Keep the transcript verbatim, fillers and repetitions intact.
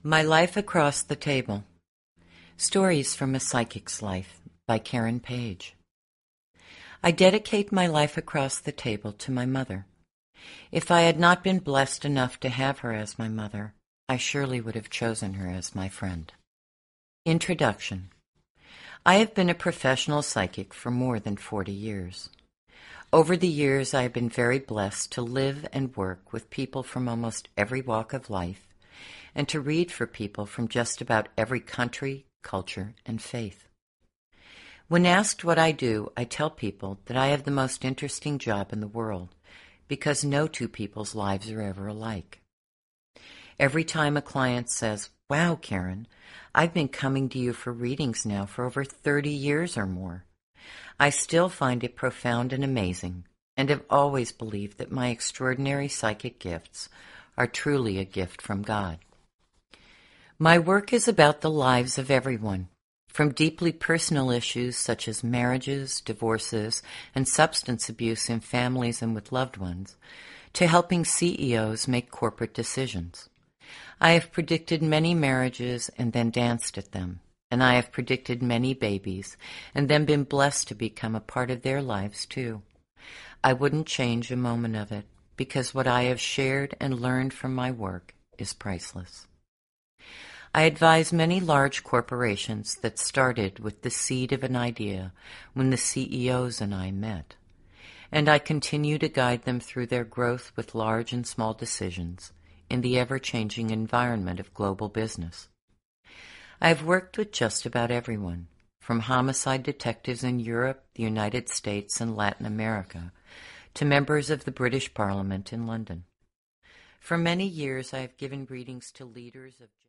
My Life Across the Table. Stories from a Psychic's Life by Karen Page. I dedicate my life across the table to my mother. If I had not been blessed enough to have her as my mother, I surely would have chosen her as my friend. Introduction. I have been a professional psychic for more than forty years. Over the years, I have been very blessed to live and work with people from almost every walk of life, and to read for people from just about every country, culture, and faith. When asked what I do, I tell people that I have the most interesting job in the world, because no two people's lives are ever alike. Every time a client says, "Wow, Karen, I've been coming to you for readings now for over thirty years or more," I still find it profound and amazing, and have always believed that my extraordinary psychic gifts are truly a gift from God. My work is about the lives of everyone, from deeply personal issues such as marriages, divorces, and substance abuse in families and with loved ones, to helping C E Os make corporate decisions. I have predicted many marriages and then danced at them, and I have predicted many babies and then been blessed to become a part of their lives too. I wouldn't change a moment of it, because what I have shared and learned from my work is priceless. I advise many large corporations that started with the seed of an idea when the C E Os and I met, and I continue to guide them through their growth with large and small decisions in the ever-changing environment of global business. I have worked with just about everyone, from homicide detectives in Europe, the United States, and Latin America, to members of the British Parliament in London. For many years I have given readings to leaders of